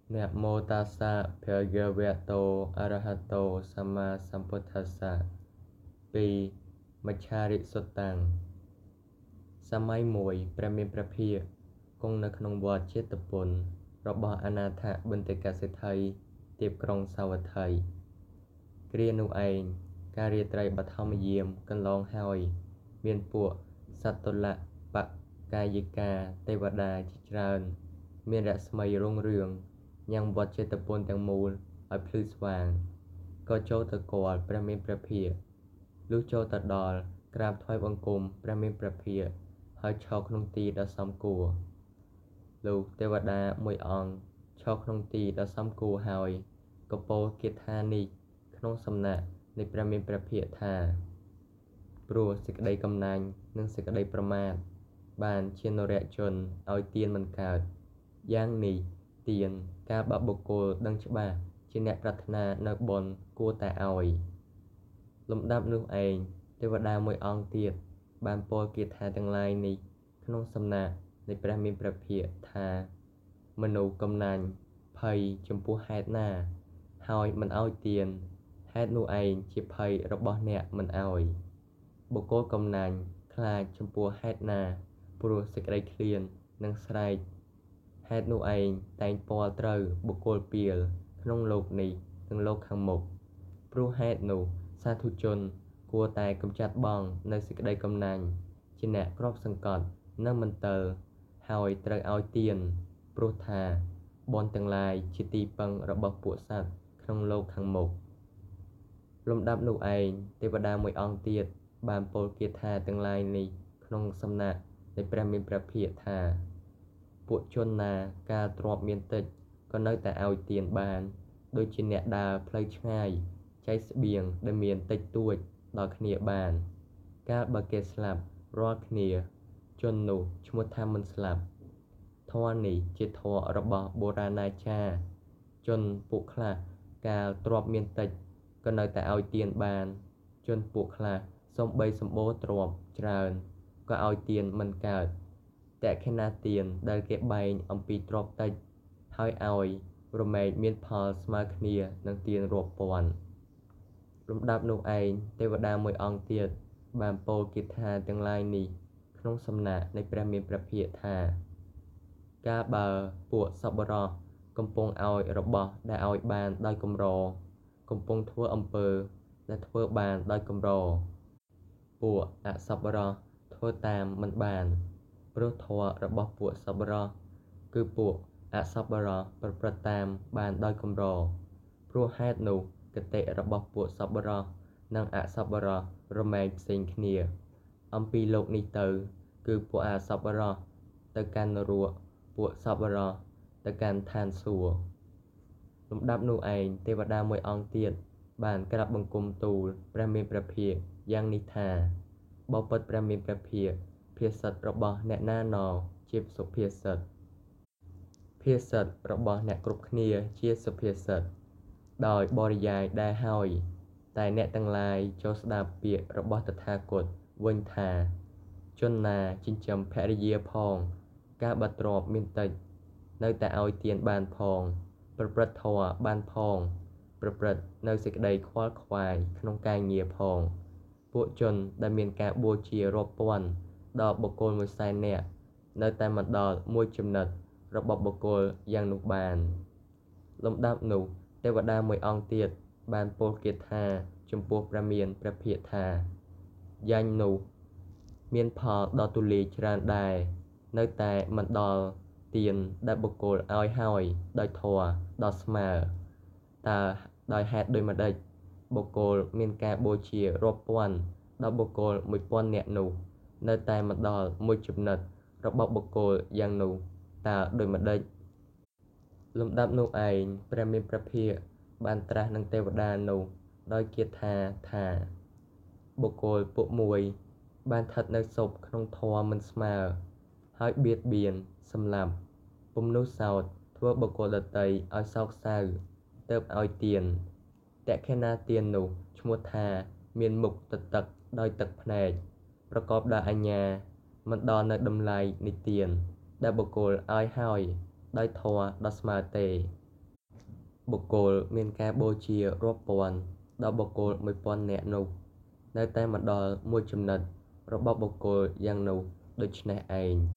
Nè mô ta sa bhagavato arahato sama sambuddhassa 2. មច្ឆារិសុតាំង សម័យមួយព្រះមានព្រះភិក្ខគង់នៅក្នុងវត្តចេតពុនរបស់អនាថបន្តិកសេដ្ឋីទីក្រុងសាវត្ថី គ្រានោះឯងការរាត្រីបឋមយាមកន្លងហើយមានពួកសត្វតុលៈបកាយិកាទេវតាជាច្រើនមានរស្មីរុងរឿងញ៉ាំងវត្តចេតពុនទាំងមូលឲ្យភ្លឺស្វាងក៏ចូលទៅគាល់ព្រះមានព្រះភិក្ខលុះចូលទៅដល់ក្រាបថ្វាយបង្គំព្រះមានព្រះភិក្ខហើយឈរក្នុងទីដ៏សមគួរលុះទេវតាមួយអង្គឈរក្នុងទីដ៏សមគួរហើយក៏ពោលគាថានេះក្នុងសំណាក់នៃព្រះមានព្រះភិក្ខថា ព្រោះសេចក្តីកំណាញ់និងសេចក្តីប្រមាទបានជានរជនឲ្យទានមិនកើតយ៉ាងនេះទានកាលបើបុគ្គលដឹងច្បាស់ជាអ្នកប្រាថ្នានៅបុណ្យគួរតែឲ្យលំដាប់នោះឯងទេវតាមួយអង្គទៀតបានពោលគាថាទាំងឡាយនេះក្នុងសំណាក់នៃព្រះមានព្រះភិក្ខថាមនុស្សកំណាញ់ភ័យចំពោះហេតុណាហើយមិនឲ្យទានហេតុនោះឯងជាភ័យរបស់អ្នកមិនឲ្យបុគ្គលកំណាញ់ខ្លាចចំពោះហេតុណាព្រោះសេចក្តីឃ្លាននិងស្រែកហេតុនោះឯងតែងពាល់ត្រូវបុគ្គលពាលក្នុងលោកនេះនិងលោកខាងមុខព្រោះហេតុនោះសាធុជនគួរតែកម្ចាត់បង់នៅសេចក្តីកំណាញ់ជាអ្នកគ្របសង្កត់នៅមន្ទិលហើយត្រូវឲ្យទានព្រោះថាបុណ្យទាំងឡាយជាទីពឹងរបស់ពួកសត្វក្នុងលោកខាងមុខលំដាប់នោះឯងទេវតាមួយអង្គទៀតបានពោលគាថាទាំងឡាយនេះក្នុងសំណាក់នៃព្រះមានព្រះភិក្ខថាពួកជនណាកាលទ្រព្យមានតិចក៏នៅតែឲ្យទានបានដូចជាអ្នកដើរផ្លូវឆ្ងាយចែកស្បៀងដែលមានតិចតួចដល់គ្នាបានកាលបើគេស្លាប់រាល់គ្នាជននោះឈ្មោះថាមិនស្លាប់ធម៌នេះជាធម៌របស់បុរាណាចារ្យជនពួកខ្លះកាលទ្រព្យមានតិចក៏នៅតែឲ្យទានបានជនពួកខ្លះសូម្បីសម្បូរទ្រព្យច្រើនក៏ឲ្យទានមិនកើតតក្ខិណាទានដែលគេបែងអំពីទ្រព្យតិចហើយឲ្យរមែងមានផលស្មើគ្នានឹងទានរាប់ពាន់លំដាប់នោះឯងទេវតាមួយអង្គទៀតបានពោលគាថាទាំងឡាយនេះក្នុងសំណាក់នៃព្រះមានព្រះភិក្ខថាកាលបើពួកសប្បុរសកំពុងឲ្យរបស់ដែលឲ្យបានដោយកម្រកំពុងធ្វើអំពើដែលធ្វើបានដោយកម្រពួកអសប្បុរសធ្វើតាមមិនបានព្រោះធម៌របស់ពួកសប្បុរសគឺពួកអសប្បុរសប្រព្រឹត្តតាមបានដោយកម្រព្រោះហេតុនោះគតិរបស់ពួកសប្បុរសនិងអសប្បុរសរមែងផ្សេងគ្នាអំពីលោកនេះទៅគឺពួកអសប្បុរសទៅកាន់នរកពួកសប្បុរសទៅកាន់ឋានសួគ៌លំដាប់នោះឯងទេវតាមួយអង្គទៀតបានក្រាបបង្គំទូលព្រះមានព្រះភិក្ខយ៉ាងនេះថាបបិទ្ធព្រះមានព្រះភិក្ខភាសិតរបស់អ្នកណាណោជាសុភាសិតភាសិតរបស់អ្នកគ្រប់គ្នាជាសុភាសិតដោយបរិយាយដែរហើយតែអ្នកទាំងឡាយចូលស្ដាប់ពាក្យរបស់តថាគតវិញថាជនណាចិញ្ចឹមភរិយាផងកាលបើទ្រព្យមានតិចនៅតែឲ្យទានបានផងប្រព្រឹត្តធម៌បានផងប្រព្រឹត្តនៅសេចក្តីខ្វល់ខ្វាយក្នុងការងារផងពួកជនដែលមានការបូជារាប់ពាន់ដល់បុគ្គលមួយសែននាក់នៅតែមិនដល់មួយចំណិតរបស់បុគ្គលយ៉ាងនោះបានលំដាប់នោះទេវតាមួយអង្គទៀតបានពោលគាថាចំពោះព្រះមានព្រះភិក្ខថាយ៉ាញ់នោះមានផលដ៏ទូលាយច្រើនដែរនៅតែមិនដល់ទានដែលបុគ្គលឲ្យហើយដោយធម៌ដ៏ស្មើតើដោយហេតុដូចម្ដេចបុគ្គលមានការបូជារាប់ពាន់ដល់បុគ្គល1000នាក់នោះនៅតែមិនដល់មួយចំណិតរបស់បុគ្គលយ៉ាងនោះតើដូចម្ដេចលំដាប់នោះឯងព្រះមានព្រះភិក្ខបានត្រាស់នឹងទេវតានោះដោយគាថាថាបុគ្គលពួកមួយបានស្ថិតនៅសុខក្នុងធម៌មិនស្មើហើយបៀតបៀនសម្លាប់ពុំនោះសោតធ្វើបុគ្គលដទៃឲ្យសោកសៅទើបឲ្យទានតក្ខិណាទាននោះឈ្មោះថាមានមុខទទឹកដោយទឹកភ្នែកប្រកបដោយអញ្ញាមិនដល់នៅតម្លៃនៃទានដែលបុគ្គលឲ្យហើយដោយធម៌ដ៏ស្មើទេបុគ្គលមានការបូជារាប់ពាន់ដល់បុគ្គល1000នាក់នោះនៅតែមកដល់មួយចំណិតរបស់បុគ្គលយ៉ាងនោះដូច្នេះឯង